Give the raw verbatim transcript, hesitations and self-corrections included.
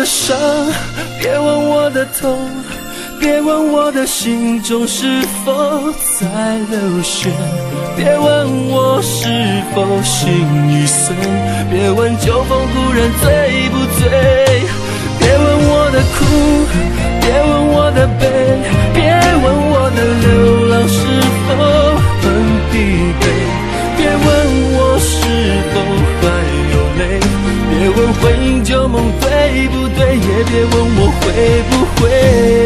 伤，别问我的痛，别问我的心中是否在流血，别问我是否心已碎，别问秋风忽然醉不醉，别问我的苦，别问我的悲，别问我的流浪是否很疲惫，别问我是否还有泪，别问回忆旧梦对不对，也别问我会不会